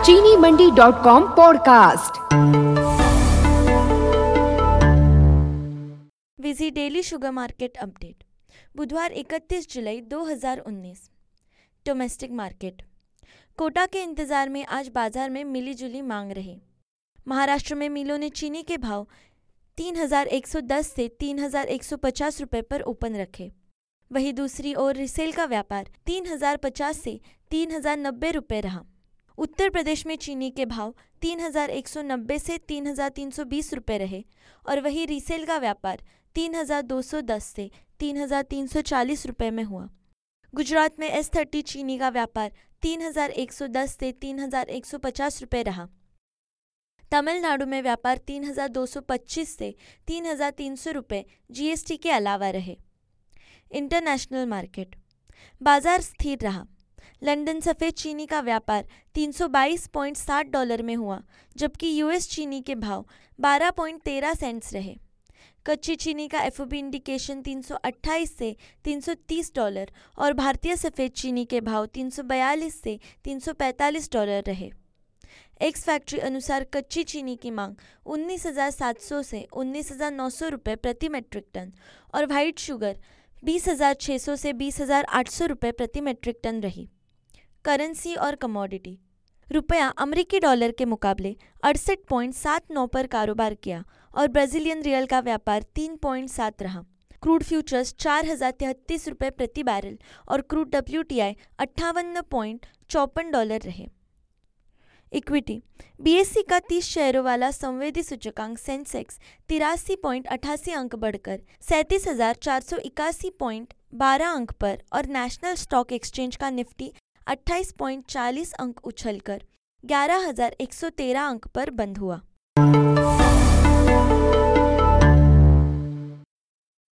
चीनी मंडी.com पॉडकास्ट। विजी डेली शुगर मार्केट अपडेट, बुधवार 31 जुलाई 2019। Domestic market. कोटा के इंतजार में आज बाजार में मिलीजुली मांग रही। महाराष्ट्र में मिलों ने चीनी के भाव 3,110 से 3,150 रुपये पर ओपन रखे। वहीं दूसरी ओर रिसेल का व्यापार 3,050 से 3,090 रुपये रहा। उत्तर प्रदेश में चीनी के भाव 3,190 से 3,320 रुपये रहे और वहीं रिसेल का व्यापार 3,210 से 3,340 रुपये में हुआ। गुजरात में S30 चीनी का व्यापार 3,110 से 3,150 रुपये रहा। तमिलनाडु में व्यापार 3,225 से 3,300 रुपये GST के अलावा रहे। International market. बाजार स्थिर रहा। लंदन सफ़ेद चीनी का व्यापार $322.60 में हुआ, जबकि US चीनी के भाव 12.13 सेंट्स रहे। कच्ची चीनी का FOB इंडिकेशन $328 से $330 और भारतीय सफ़ेद चीनी के भाव $342 से $345 रहे। एक्स फैक्ट्री अनुसार कच्ची चीनी की मांग 19,700 से 19,900 रुपये प्रति मेट्रिक टन और वाइट शुगर 20,600 से 20,800 रुपये प्रति मेट्रिक टन रही। करेंसी और कमोडिटी। रुपया अमेरिकी डॉलर के मुकाबले 68.79 पर कारोबार किया और ब्राज़ीलियन रियल का व्यापार 3.7 रहा। क्रूड फ्यूचर्स 4,033 रुपये प्रति बैरल और क्रूड WTI $58.54 रहे। इक्विटी। BSE का 30 शेयरों वाला संवेदी सूचकांक सेंसेक्स 83.88 अंक बढ़कर 37,481.12 अंक पर और नेशनल स्टॉक एक्सचेंज का निफ्टी 28.40 अंक उछलकर 11,113 अंक पर बंद हुआ।